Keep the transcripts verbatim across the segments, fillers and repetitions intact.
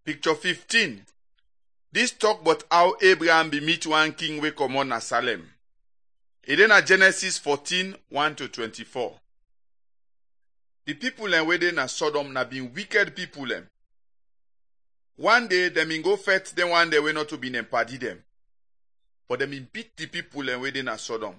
Picture fifteen. This talk about how Abraham be meet one king wey comot na Salem. E dey na Genesis fourteen, one to twenty-four. The people dem wey dey na Sodom na been wicked people dem. One day dem bin go fight dem one day wey not to be dem padi dem. But dem bin beat the people dem wey dey na Sodom.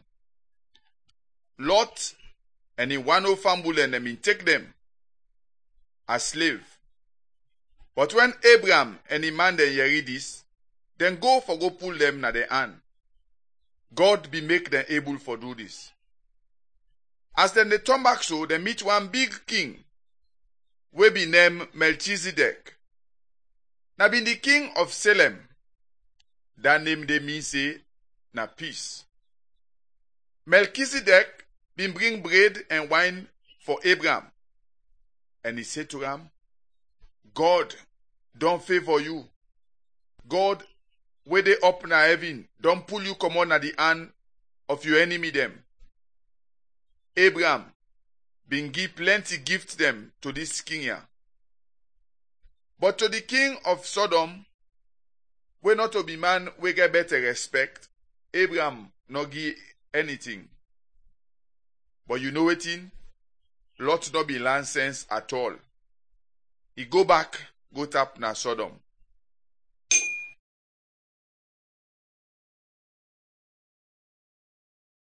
Lot and in one of family dem bin take them as slave. But when Abraham and the man dem hear this, then go for go pull them na their hand. God be make them able for do this. As then they turn back so, they meet one big king, wey be named Melchizedek. Na been the king of Salem. That name they mean say na peace. Melchizedek been bring bread and wine for Abraham. And he said to him, God don't favor you. God, where they up na heaven, don't pull you come on at the hand of your enemy them. Abraham been give plenty gift them to this king here. But to the king of Sodom, we not to be man we get better respect, Abraham not give anything. But you know what in? Lot not be nonsense at all. He go back, go tap na Sodom.